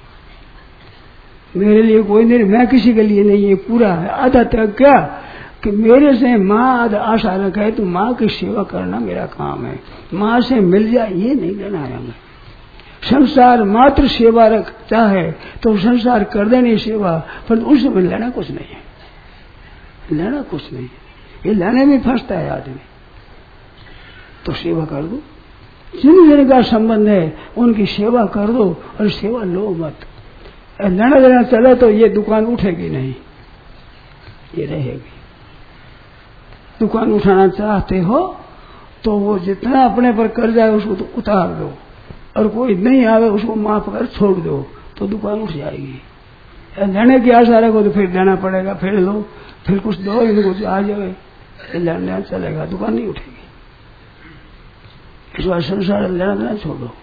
मेरे लिए कोई नहीं, मैं किसी के लिए नहीं है। पूरा है, आधा त्याग क्या कि मेरे से माँ आधा आशा रखे तो माँ की सेवा करना मेरा काम है। माँ से मिल जाए ये नहीं लेना है हमें। संसार मात्र सेवा रखता है तो संसार कर देनी सेवा, पर उससे में लेना कुछ नहीं है, लेना कुछ नहीं है। ये लेने में फंसता है आदमी। तो सेवा कर दो, जिन जिनका संबंध है उनकी सेवा कर दो, और सेवा लो मत। लेना देना चले तो ये दुकान उठेगी नहीं, ये रहेगी। दुकान उठाना चाहते हो तो वो जितना अपने पर कर जाए उसको तो उतार दो, और कोई नहीं आवे उसको माफ कर छोड़ दो, तो दुकान उठ जाएगी। लेने की आशा रखो तो फिर देना पड़ेगा, फिर लो, फिर कुछ दो, कुछ आ जाए, लेना चलेगा, दुकान नहीं उठेगी। इस बार संसार लेना देना छोड़ दो।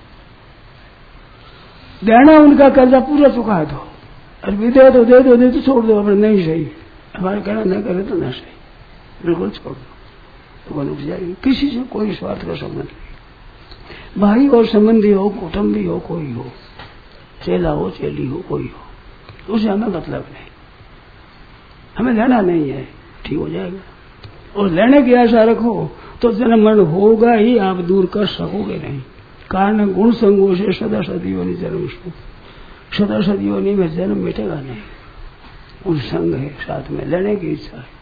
देना उनका कर्जा पूरा चुका दो, और भी दे दो, दे दो, दे तो छोड़ दो, अपने नहीं सही, हमारे कहना नहीं करे तो ना सही, बिल्कुल छोड़ दो, दुकान उठ जाएगी। किसी से कोई स्वार्थ का संबंध नहीं, भाई और संबंधी हो, कुटुंबी हो, कोई हो, चेला हो, चेली हो, कोई हो, उसे हमें मतलब नहीं, हमें लेना नहीं है। ठीक हो जाएगा। और लेने की आशा रखो तो जन्म मरण होगा ही, आप दूर कर सकोगे नहीं। कारण गुण संगों से सदा सदियों नहीं जन्म सुख, सदा सदियों नहीं में जन्म मिटेगा नहीं। उन संग है साथ में, लेने की इच्छा है।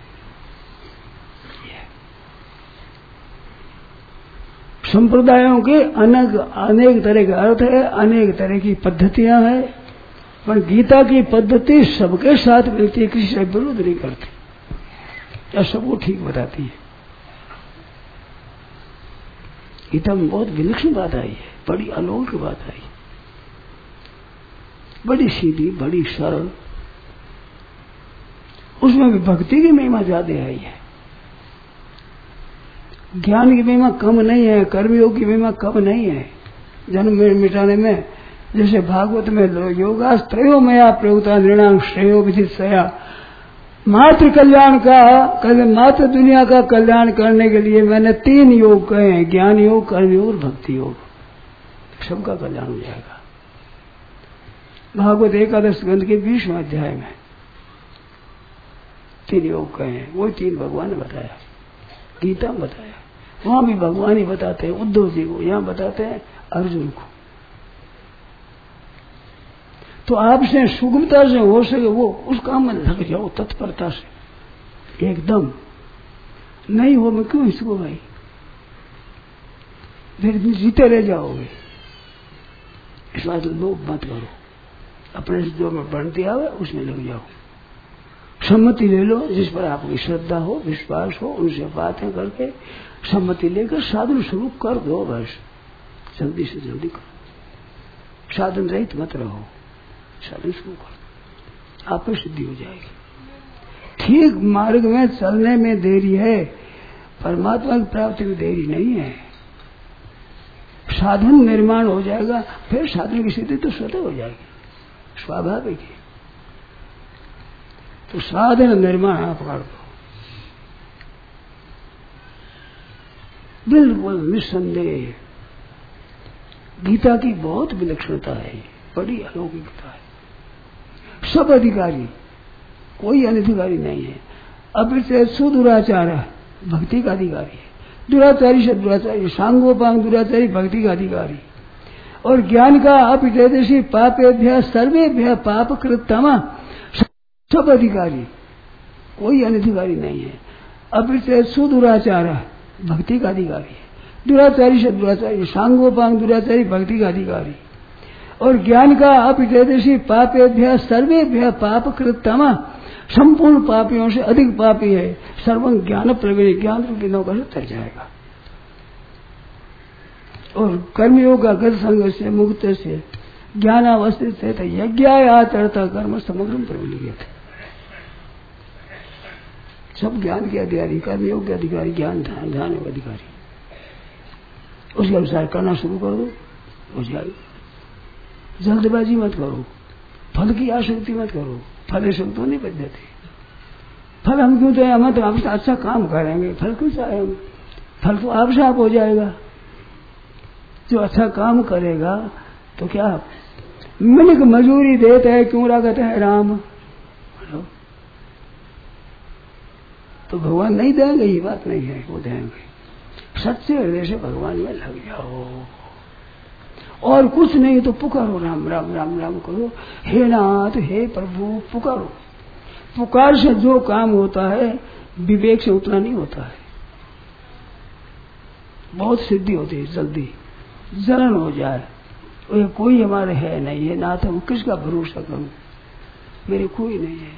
संप्रदायों के अनेक अनेक तरह के अर्थ है, अनेक तरह की पद्धतियां हैं, पर गीता की पद्धति सबके साथ मिलती है, किसी से विरोध नहीं करती, या सबको ठीक बताती है। गीता में बहुत विलक्षण बात आई है, बड़ी अलौकिक बात आई, बड़ी सीधी, बड़ी सरल। उसमें भी भक्ति की महिमा ज्यादा आई है, ज्ञान की महिमा कम नहीं है, कर्मयोग की महिमा कम नहीं है। जन्म मिटाने में जैसे भागवत में योगास्त्रयो मया प्रयुक्ता नृणांग श्रेयो विधित सया, मात्र कल्याण का, मात्र दुनिया का कल्याण करने के लिए मैंने तीन योग कहे हैं, ज्ञान योग, कर्म योग और भक्ति योग। सबका कल्याण हो जाएगा। भागवत एकादश ग्रंथ के बीसवें अध्याय में तीन योग कहे हैं, वो तीन भगवान ने बताया, गीता में बताया। वहां भी भगवान ही बताते हैं उद्धव जी को, यहां बताते हैं अर्जुन को। तो आपसे सुगमता से हो सके वो उस काम में लग जाओ, तत्परता से एकदम। नहीं हो मैं क्यों इसको भाई, फिर जीते रह जाओगे। इस बात लोभ मत करो, अपने से जो में बढ़ती आवे उसमें लग जाओ। सम्मति ले लो जिस पर आपकी श्रद्धा हो, विश्वास हो, उनसे बातें करके सम्मति लेकर साधन शुरू कर दो। बस जल्दी से जल्दी करो, साधन रहित मत रहो, साधन शुरू करो, आप सिद्धि हो जाएगी। ठीक मार्ग में चलने में देरी है, परमात्मा की प्राप्ति में देरी नहीं है। साधन निर्माण हो जाएगा, फिर साधन की सिद्धि तो स्वतः हो जाएगी, स्वाभाविक है। तो साधन निर्माण आप कर दो, बिल्कुल निस्संदेह। गीता की बहुत विलक्षणता है, बड़ी अलौकिकता है। सब अधिकारी, कोई अनधिकारी नहीं है। अब से सुदुराचार भक्ति का अधिकारी है, दुराचारी से दुराचारी, सांगोपांग दुराचारी भक्ति का अधिकारी। और ज्ञान का अपिदेशी पापेभ्य सर्वेभ्य पाप कृतमा, सब अधिकारी, कोई अनधिकारी नहीं है। अब से सुदुराचार भक्ति का अधिकारी है, दुराचारी से दुराचारी, सांगोपांग दुराचारी भक्ति का अधिकारी। और ज्ञान का अपिदेशी पापेभ्य सर्वेभ्य पाप कृतमा, संपूर्ण पापियों से अधिक पापी है। सर्वं ज्ञान प्रवीण, ज्ञान रूपी नौका से तर जाएगा। और कर्मयोग का गत संग से मुक्त से ज्ञानावस्थित है, यज्ञायाचरता कर्म समग्र प्रवीण। सब ज्ञान के अधिकारी, कर्मयोग के अधिकारी, ज्ञान ध्यान ध्यान के अधिकारी। उसके अनुसार करना शुरू कर दो, हो जाएगा। जल्दबाजी मत करो, फल की आसक्ति मत करो, फल आसक्त तो नहीं बच जाती। फल हम क्यों चाहे, हम तो आपसे अच्छा काम करेंगे, फल क्यों चाहे हम, फल तो आपसे आप हो जाएगा। जो अच्छा काम करेगा तो क्या मिनक मजूरी देते है, क्यों लागत है राम, तो भगवान नहीं देंगे, ये बात नहीं है, वो देंगे। सच्चे हृदय से भगवान में लग जाओ, और कुछ नहीं तो पुकारो, राम राम राम राम करो, हे नाथ हे प्रभु पुकारो। पुकार से जो काम होता है विवेक से उतना नहीं होता है। बहुत सिद्धि होती है, जल्दी जलन हो जाए, ये कोई हमारे है नहीं है, नाथ हम किसका भरोसा करूं, मेरे कोई नहीं है।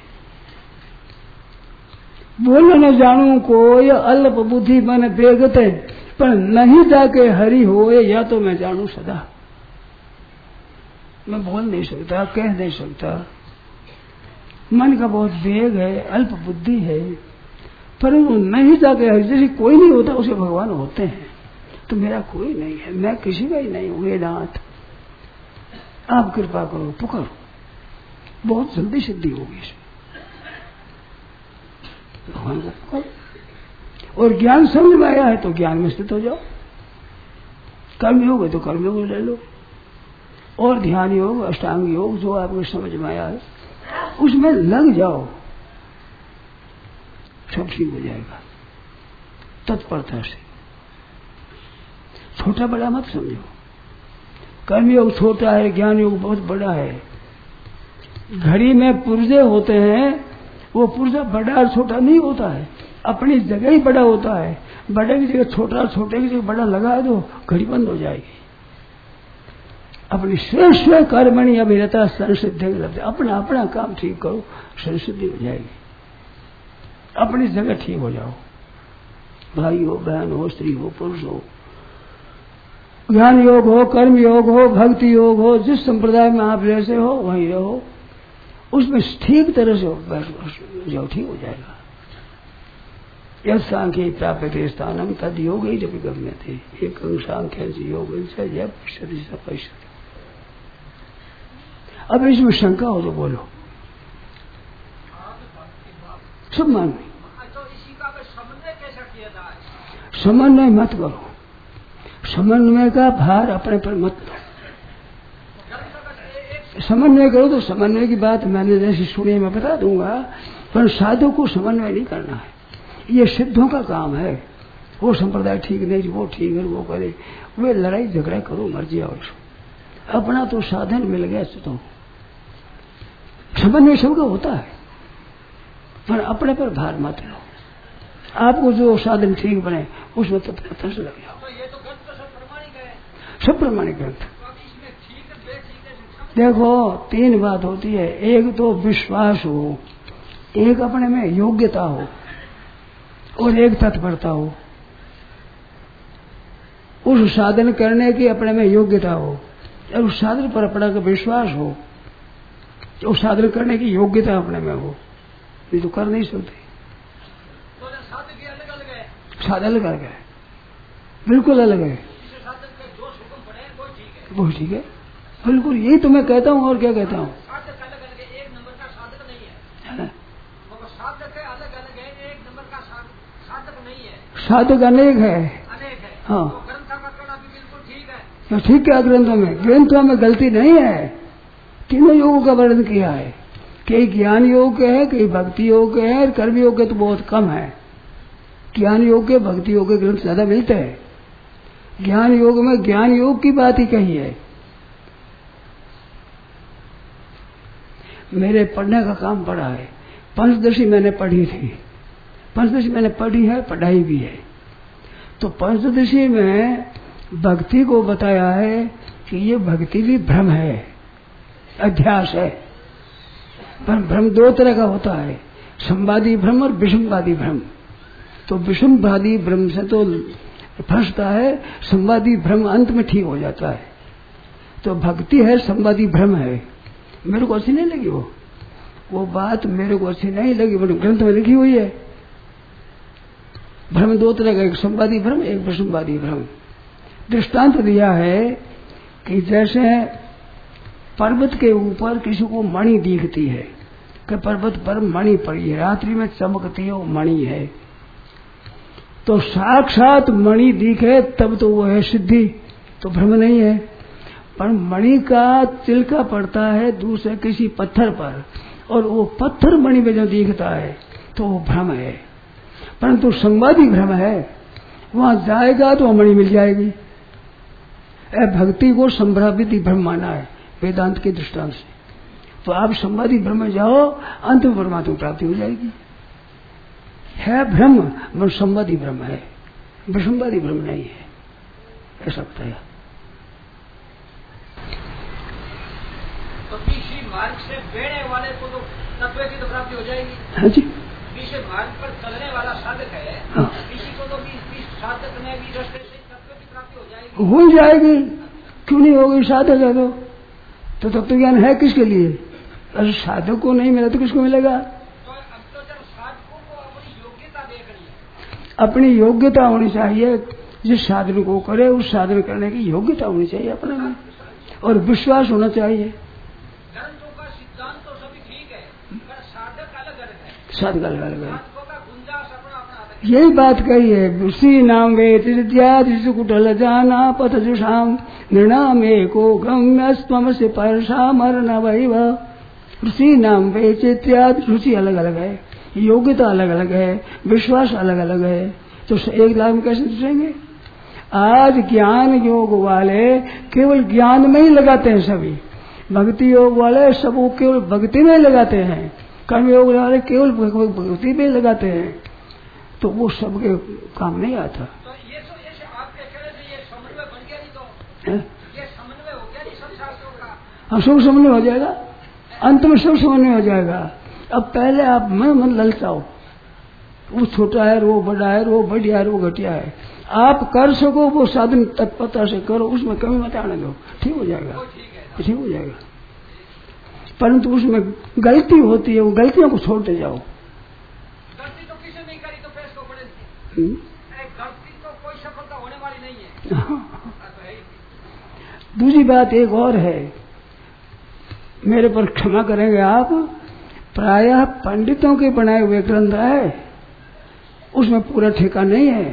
बोल न जानू को ये अल्प बुद्धि मन बेगते, पर नहीं जाके हरि हो, या तो मैं जानू सदा। मैं बोल नहीं सकता, कह नहीं सकता, मन का बहुत वेग है, अल्प बुद्धि है, पर नहीं जाके हरि, जैसे कोई नहीं होता उसे भगवान होते हैं। तो मेरा कोई नहीं है, मैं किसी का ही नहीं हूं, हे नाथ आप कृपा करो, पुकारो, बहुत जल्दी सिद्धि होगी इसमें। भगवान को पुकारो। और ज्ञान समझ में आया है तो ज्ञान में स्थित हो जाओ, कर्म योग है तो कर्म योग ले लो, और ध्यान योग, अष्टांग योग जो आपको समझ में आया है उसमें लग जाओ। सब ठीक हो जाएगा तत्परता से। छोटा बड़ा मत समझो। कर्मयोग छोटा है, ज्ञान योग बहुत बड़ा है। घड़ी में पुर्जे होते हैं, वो पुर्जा बड़ा और छोटा नहीं होता है, अपनी जगह ही बड़ा होता है। बड़े की जगह छोटा, छोटे की जगह बड़ा लगा दो, घड़ी बंद हो जाएगी। अपनी श्रेष्ठ कर्मणि अभिरता संसिद्धि लभते। अपना अपना काम ठीक करो, संसिद्धि हो जाएगी। अपनी जगह ठीक हो जाओ। भाई हो, बहन हो, स्त्री हो, पुरुष हो, ज्ञान योग हो, कर्म योग हो, भक्ति योग हो, जिस संप्रदाय में आप जैसे हो वहीं रहो, उसमें ठीक तरह से बैठ जाओ, ठीक हो जाएगा। यद सांख्य प्राप्त स्थानम तद योग ही जब गम्य थे एक सांख्य से योग पैसा। अब इसमें शंका हो तो बोलो। सब मान नहीं, समन्वय मत करो। समन्वय का भार अपने पर मत लो। समन्वय करो तो समन्वय की बात मैंने जैसी सुनी मैं बता दूंगा, पर साधु को समन्वय नहीं करना है। ये सिद्धों का काम है। वो संप्रदाय ठीक नहीं, वो ठीक है, वो करे, वे लड़ाई झगड़ा करो, मर्जी आओ। अपना तो साधन मिल गया तो समन्वय सबका होता है, पर अपने पर भार मत लो। आपको जो साधन ठीक बने उसमें तत्परता से लग जाओ। सब प्रमाणिक ग्रंथ। देखो तीन बात होती है, एक तो विश्वास हो, एक अपने में योग्यता हो, और एक तत्परता हो। उस साधन करने की अपने में योग्यता हो, और उस साधन पर अपना का विश्वास हो, उस साधन करने की योग्यता अपने में हो। ये तो कर नहीं सकते। साधन अलग अलग है, बिल्कुल अलग है। वो ठीक है, बिल्कुल यही तो मैं कहता हूँ। और क्या कहता हूँ? साधक अनेक है। हाँ ठीक है, ग्रंथों में ग्रंथों में गलती नहीं है। तीनों योगों का वर्णन किया है। कई ज्ञान योग के है, कई भक्ति योग के है, कर्म योग के तो बहुत कम है। ज्ञान योग के, भक्ति योग के ग्रंथ ज्यादा मिलते हैं। ज्ञान योग में ज्ञान योग की बात ही कही है। मेरे पढ़ने का काम पड़ा है। पंचदशी मैंने पढ़ी थी, पंचदशी मैंने पढ़ी है, पढ़ाई भी है। तो पंचदशी में भक्ति को बताया है कि ये भक्ति भी भ्रम है, अध्यास है। पर भ्रम दो तरह का होता है, संवादी भ्रम और विषमवादी भ्रम। तो विषमवादी भ्रम से तो फंसता है, संवादी भ्रम अंत में ठीक हो जाता है। तो भक्ति है, संवादी भ्रम है। मेरे को अच्छी नहीं लगी वो वो बात मेरे को अच्छी नहीं लगी, बट ग्रंथ में लिखी हुई है। भ्रम दो तरह का, एक संवादी भ्रम, एक विषमवादी भ्रम। दृष्टांत दिया है कि जैसे पर्वत के ऊपर किसी को मणि दिखती है कि पर्वत पर मणि पड़ी है, रात्रि में चमकती है, वो मणि है। तो साक्षात मणि दिखे तब तो वो है सिद्धि, तो भ्रम नहीं है। पर मणि का तिलका पड़ता है दूसरे किसी पत्थर पर, और वो पत्थर मणि में जो दिखता है तो वो भ्रम है। परंतु संवादी भ्रम है, वहां जाएगा तो मणि मिल जाएगी। भक्ति को संभ्रावित भ्रम माना है वेदांत के दृष्टांत से। तो आप संवादी भ्रम में जाओ, अंत में परमात्मा प्राप्ति हो जाएगी। है भ्रम, वो संवादी भ्रम है, विषमवादी भ्रम नहीं है, ऐसा बताया। तो पीछे मार्ग से बेड़े वाले को तो तत्व की तो प्राप्ति हो जाएगी। हाँ जी, पीछे मार्ग पर चलने वाला साधक है, हाँ। पीछे को तो भी साधक में भी रास्ते से तत्व की प्राप्ति हो जाएगी। हो जाएगी, क्यों नहीं होगी? साधक है तो तो तत्व ज्ञान है किसके लिए? अगर साधक को नहीं मिला तो किसको मिलेगा? तो अब तो जब साधकों को अपनी योग्यता देखनी है, अपनी योग्यता होनी चाहिए। जिस साधन को करे उस साधन करने की योग्यता होनी चाहिए अपने में, और विश्वास होना चाहिए। ग्रंथों का सिद्धांत तो सभी ठीक है, पर साधक अलग अलग है। साधक अलग अलग है, साधकों का गुंजाश अपना अपना अलग है। यही बात कही है। उसी नाम वेद कुटल जाना पथ जुषाम नृणाम एको गम्य स्वम से परसा मरण वैव। ऋषि नाम वेचित्याद, रुचि अलग अलग है। योग्यता अलग अलग है, विश्वास अलग अलग है, तो एक लाख में कैसे जुटेंगे? आज ज्ञान योग वाले केवल ज्ञान में ही लगाते हैं, सभी भक्ति योग वाले सब केवल भक्ति में लगाते हैं, कर्म योग वाले केवल भक्ति में लगाते हैं, तो वो सबके काम नहीं आता। तो ये तो ये आपके कहने से ये समन्वय बन गया नहीं तो है? ये समन्वय हो गया नहीं सब शास्त्रों का? हाँ, सब समन्वय हो जाएगा, अंत में सब समन्वय हो जाएगा। अब पहले आप मन मन ललचाओ, वो छोटा है, वो बड़ा है, वो बढ़िया है, वो घटिया है, आप कर सको वो साधन तत्परता से करो, उसमें कमी मत आने दो, ठीक हो जाएगा, ठीक हो जाएगा। परंतु उसमें गलती होती है, वो गलतियों को छोड़ते जाओ। गलती तो किसी नहीं करी तो पेश को पड़ेगी, गलती तो कोई सफलता होने वाली नहीं है। दूसरी बात एक और है, मेरे पर क्षमा करेंगे आप, प्रायः पंडितों के बनाए हुए ग्रंथ है, उसमें पूरा ठेका नहीं है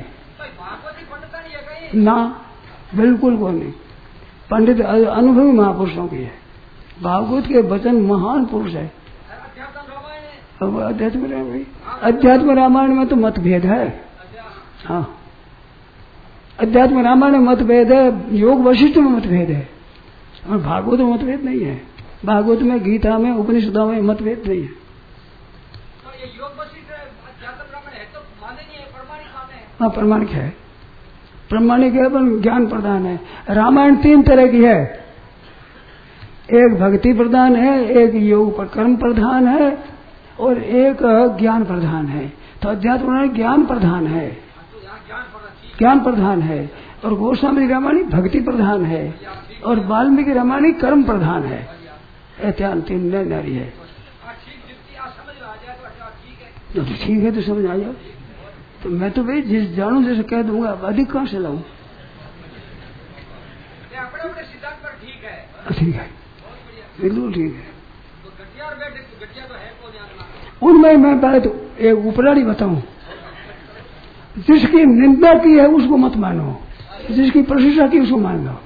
ना, बिल्कुल को नहीं। पंडित अनुभवी महापुरुषों की है, भागवत के वचन महान पुरुष है। अब अध्यात्म रामायण, अध्यात्म रामायण में तो मतभेद है, हाँ, अध्यात्म रामायण में मतभेद है, योग वशिष्ठ में मतभेद है, और भागवत में मतभेद नहीं है। भागवत में, गीता में, उपनिषदों में मतभेद नहीं है। तो ये योग वशिष्ठ अध्यात्म रामायण है तो मानेंगे, प्रमाणिक माने हैं? हाँ, प्रमाणिक है, प्रमाणिक है, पर ज्ञान प्रदान है। रामायण तीन तरह की है, एक भक्ति प्रधान है, एक योग पर कर्म प्रधान है, और एक ज्ञान प्रधान है। तो अध्यात्म रामायण ज्ञान प्रधान है, ज्ञान प्रधान है, और गोस्वामी रामायण भक्ति प्रधान है, और वाल्मीकि रामायण कर्म प्रधान है। एहतियान तीन नारी है। तो ठीक है, तो समझ आ जाओ। तो मैं तो भाई जिस जानू जैसे कह दूंगा, अधिक कहाँ से लाऊं? ठीक है, बिल्कुल ठीक है। उनमें मैं पहले तो एक उपराणी बताऊं, जिसकी निंदा की है उसको मत मानो, जिसकी प्रशंसा की उसको मान लो।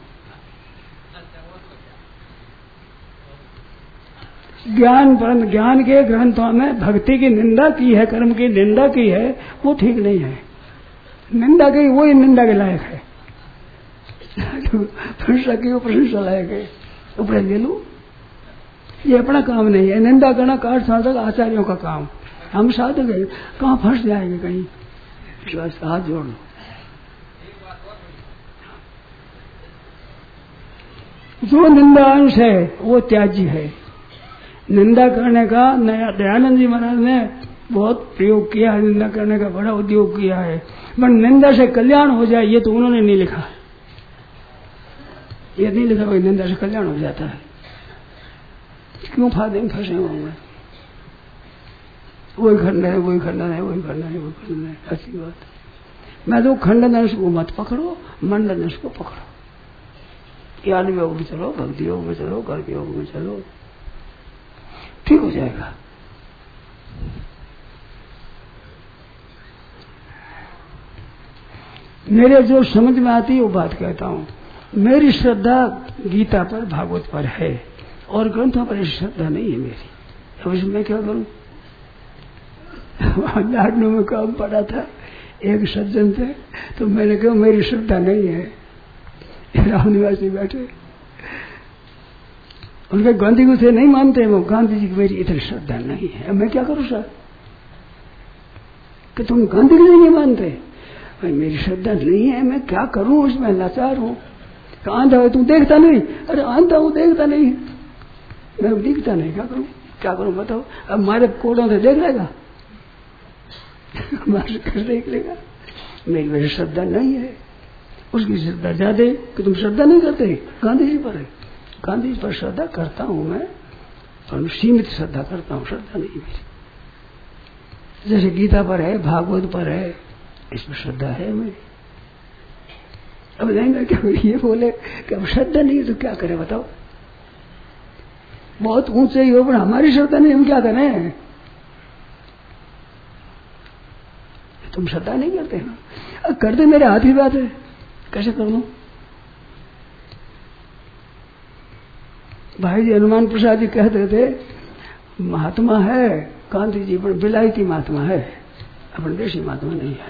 ज्ञान ज्ञान के ग्रंथों में भक्ति की निंदा की है, कर्म की निंदा की है, वो ठीक नहीं है। निंदा की वो निंदा के लायक है, प्रशंसा की वो प्रशंसा लायक है। ऊपर ले लो, ये अपना काम नहीं है। निंदा करना काट साधक आचार्यों का काम, हम साधक है, कहाँ फंस जाएंगे कहीं, हाथ जोड़ लो। जो निंदांश है वो त्याजी है। निंदा करने का नया दयानंद जी महाराज ने बहुत प्रयोग किया है, निंदा करने का बड़ा उद्योग किया है, पर निंदा से कल्याण हो जाए ये तो उन्होंने नहीं लिखा, ये नहीं लिखा भाई निंदा से कल्याण हो जाता है। क्यों फायदे में फंसे होंगे? वही खंडन है, वही खंडन है, वही खंडन है, वही खंडन है। अच्छी बात। मैं तो खंडन अंश को मत पकड़ो, मंडन अंश को पकड़ो। ज्ञान योग में चलो, भक्ति योग में चलो, कर्म योग में चलो, ठीक हो जाएगा। मेरे जो समझ में आती है वो बात कहता हूँ। मेरी श्रद्धा गीता पर, भागवत पर है, और ग्रंथों पर श्रद्धा नहीं है मेरी। अब इसमें मैं क्या करूं? लाडनू में काम पड़ा था एक सज्जन थे, तो मैंने कहा मेरी श्रद्धा नहीं है। राम निवासी बैठे, उनके गांधी को से नहीं मानते, वो गांधी जी की मेरी इतनी श्रद्धा नहीं है। मैं क्या करूं सर कि तुम गांधी को नहीं मानते? भाई मेरी श्रद्धा नहीं है, मैं क्या करूं? उसमें लाचार हूं। आंधा है, तू देखता नहीं? अरे आंधा हूं, देखता नहीं, मैं दिखता नहीं, क्या करूं? क्या करूं बताओ? अब हमारे कोड़ों से देख लेगा, हमारे देख लेगा। मेरी मेरी श्रद्धा नहीं है, उसकी श्रद्धा ज्यादा कि तुम श्रद्धा नहीं करते। गांधी जी पर है, गांधी जी पर श्रद्धा करता हूं मैं, पर सीमित श्रद्धा करता हूं, श्रद्धा नहीं मेरी। जैसे गीता पर है, भागवत पर है, इसमें श्रद्धा है मेरी। अब नहीं क्या ये बोले कि अब श्रद्धा नहीं तो क्या करें बताओ? बहुत ऊंचे ही हो, पर हमारी श्रद्धा नहीं, हम क्या करें? तुम श्रद्धा नहीं करते ना, कर दे मेरे हाथ की बात है, कैसे कर लूं? भाई जी हनुमान प्रसाद जी कहते थे, महात्मा है गांधी जी, पर विलायती महात्मा है, अपन देशी महात्मा नहीं है।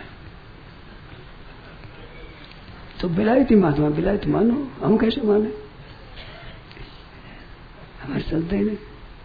तो विलायती महात्मा विलायती मानो, हम कैसे माने, हमारे चलते ही नहीं।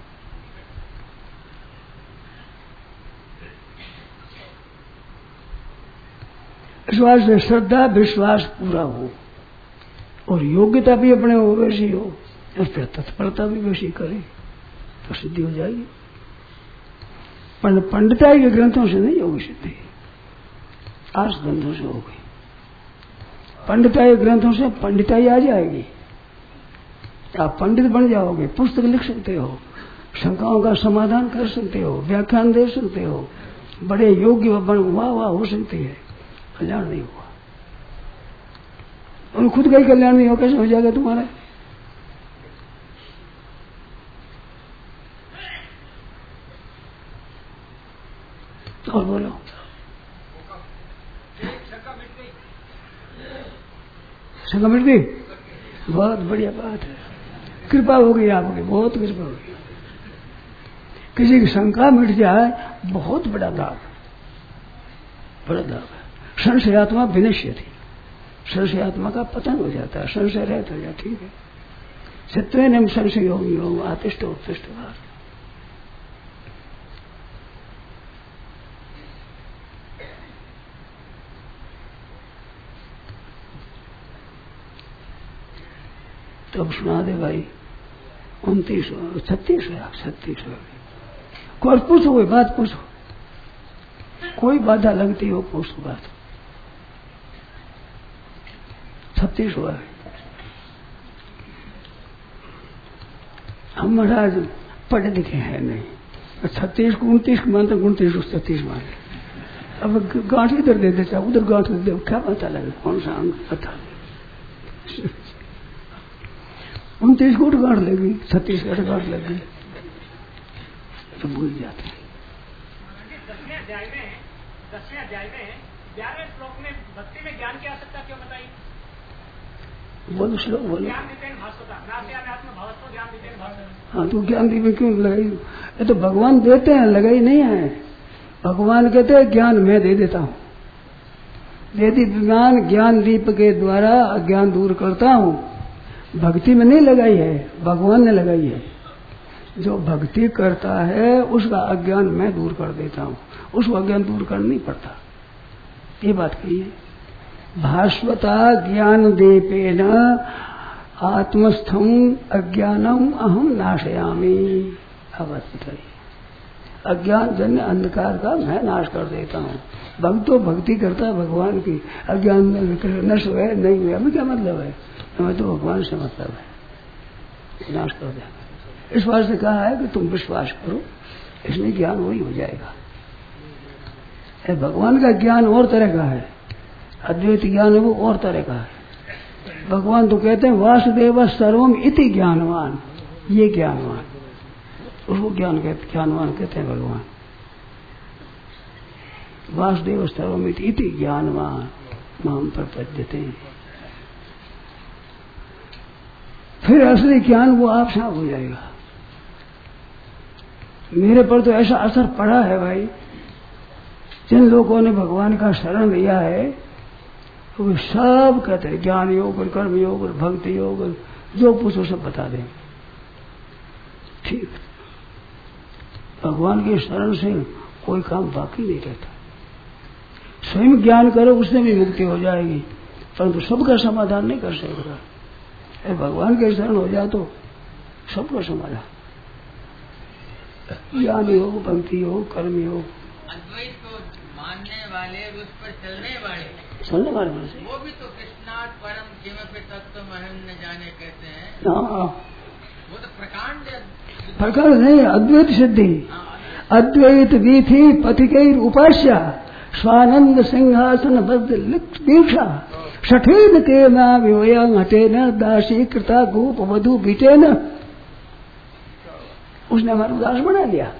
विश्वास में श्रद्धा विश्वास पूरा हो और योग्यता भी अपने हो वैसी हो और फिर तत्परता भी वैसी करे तो सिद्धि हो जाएगी। पर पंडिताई के ग्रंथों से नहीं होगी सिद्धि, आर्ष ग्रंथों से होगी। पंडिताई ग्रंथों से पंडिताई आ जाएगी, आप पंडित बन जाओगे, पुस्तक लिख सकते हो, शंकाओं का समाधान कर सकते हो, व्याख्यान दे सकते हो, बड़े योग्य वाह वाह हो सकती है। कल्याण नहीं हुआ, और खुद का ही कल्याण नहीं हो, कैसे हो जाएगा तुम्हारा? और बोलो। शंका मिट गई, बहुत बढ़िया बात है, कृपा हो गई आपकी, बहुत कृपा हो गई। किसी की शंका मिट जाए बहुत बड़ा लाभ, बड़ा लाभ है। संशयात्मा विनश्य थी, संशयात्मा का पतन हो जाता है, संशय रहता है, ठीक है। सत्वेन संशय योगी योग आतिष्ठ उत्तिष्ठ भार। तो अब सुना दे भाई, उनतीस छत्तीस है, आप छत्तीस हो, कोई पूछो, कोई बात पूछो, कोई बाधा लगती हो पूछो बात। छत्तीस हुआ है। हम महाराज पढ़े लिखे हैं नहीं, छत्तीस को उनतीस को मानते, उनतीस को छत्तीस मानते। अब गांठ इधर दे देता, उधर गांठ दे दे, क्या पता लगे कौन सा अंग पता। उनतीस को गांठ लगी, छत्तीस का गांठ लगी तो भूल जाते हैं। दसवें अध्याय में दसवें अध्याय में ग्यारहवें श्लोक में भक्ति में ज्ञान की आवश्यकता क्यों बताई? बोलो श्लोक बोलो। हाँ तो ज्ञान दी में क्यों लगाई? ये तो भगवान देते हैं, लगाई नहीं है। भगवान कहते हैं ज्ञान मैं दे देता हूँ, यदि ज्ञान ज्ञान दीप के द्वारा अज्ञान दूर करता हूँ। भक्ति में नहीं लगाई है, भगवान ने लगाई है। जो भक्ति करता है उसका अज्ञान मैं दूर कर देता हूँ, उसको अज्ञान दूर करना नहीं पड़ता। ये बात कही है। भास्वता ज्ञान दीपेन आत्मस्थम अज्ञानम अहम नाशयामी। अब बात बताइए, अज्ञान जन्य अंधकार का मैं नाश कर देता हूँ। भक्त तो भक्ति करता है भगवान की, अज्ञान नष्ट हुए नहीं हुए, हमें क्या मतलब है? हमें तो भगवान से मतलब है, नाश कर देगा। इस बात से कहा है कि तुम विश्वास करो, इसमें ज्ञान वही हो जाएगा। भगवान का ज्ञान और तरह का है, अद्वैत ज्ञान है वो और तरह का है। भगवान तो कहते हैं वासुदेव सर्वम इति ज्ञानवान, ये ज्ञानवान, उसको ज्ञान कहते ज्ञानवान कहते हैं भगवान। वासुदेव सर्वम इति ज्ञानवान माम प्रपद्यते। फिर असली ज्ञान वो आप साफ हो जाएगा। मेरे पर तो ऐसा असर पड़ा है भाई, जिन लोगों ने भगवान का शरण लिया है वो सब कहते हैं ज्ञान योग और कर्म योग और भक्ति योग और जो पूछो सब बता दें। ठीक, भगवान के शरण से कोई काम बाकी नहीं रहता। स्वयं ज्ञान करो उससे भी मुक्ति हो जाएगी, परंतु सबका समाधान नहीं कर सकता। भगवान के शरण हो जाए तो सबका समाधान, ज्ञान योग भक्ति योग कर्म योग। अद्वैत को मानने वाले, उस पर चलने वाले चलने वाले वो भी तो कृष्णात् परम किमपि तत्त्वम् अहं न जाने कहते हैं। हाँ, वो तो प्रकांड प्रकांड नहीं, अद्वैत सिद्धि। अद्वैत वीथि पथिकैर उपास्या स्वानंद सिंहासन बद्ध दीक्षा सठेन के ना विवयं हटेन दासी कृता गोप वधु बीटेन। उसने हमारा उदास बना लिया।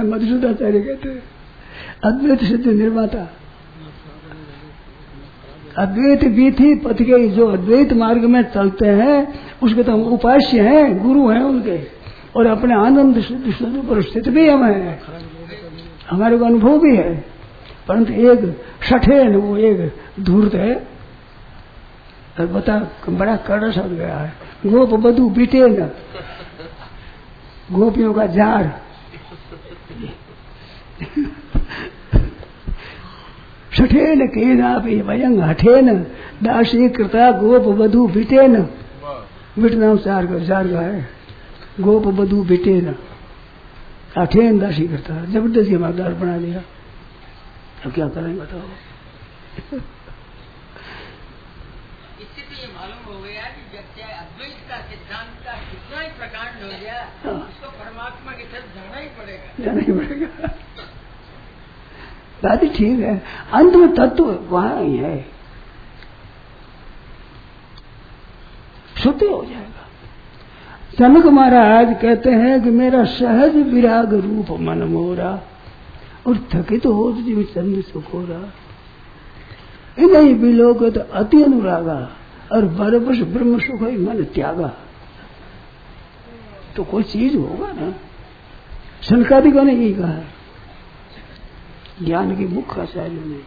मधुसूदनाचार्य कहते हैं अद्वैत सिद्धि निर्माता। अद्वैत विधि पथ के जो अद्वैत मार्ग में चलते हैं उसके तो हम उपास्य हैं, गुरु हैं उनके, और अपने आनंद स्वरूप पर स्थित भी हम हैं, हमारे को अनुभव भी है। परंतु एक सठेन, वो एक धूर्त है, और बता बड़ा कड़ा शब्द गया है, गोप बधू बीटे न, गोपियों का जार। सठेन के नापी भयंग हठेन दासी कृता गोप बधू बीटे न, बिट नाम चार का चार का है, गोप बधू बीटे न, हठेन दासी करता, जबरदस्ती हमारा दार बना दिया। अब क्या करेंगे बताओ। मालूम हो गया कि जब से अद्वैत का सिद्धांत का कितना ही प्रकांड हो गया, उसको परमात्मा की तरफ जाना ही पड़ेगा, जाना ही पड़ेगा। बात ही ठीक है, अंत में तत्व वहां ही है, शुद्ध हो जाएगा। जनक महाराज कहते हैं कि मेरा सहज विराग रूप मन मोरा, और थकित हो तो चंद सुख हो रहा, नहीं बिलोक तो अति अनुरागा, और बरबस ब्रह्म सुख ही मन त्यागा। तो कोई चीज होगा ना, सनकादिकों ने यही कहा, ज्ञान की मुख्य आचार्यों ने,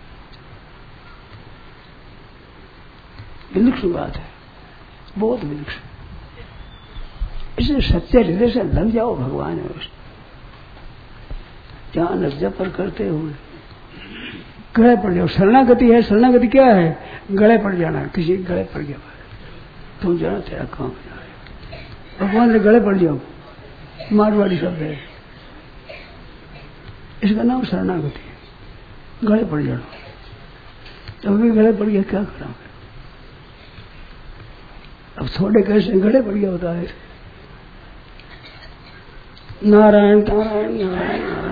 विलक्षण बात है, बहुत विलक्षण। इसलिए सच्चे हृदय से लग जाओ भगवान है, ध्यान जप पर करते हुए गले पड़ जाओ। शरणागति है, शरणागति क्या है? गले पड़ जाना, किसी गले पड़ गया तुम जाना तेरा काम है, भगवान से गले पड़ जाओ, मारवाड़ी शब्द है, इसका नाम शरणागति है, गले पड़ जाना। जब भी गले पड़ गया क्या करा, अब छोटे कैसे गले पड़ गया होता है, नारायण नारायण नारायण नारायण।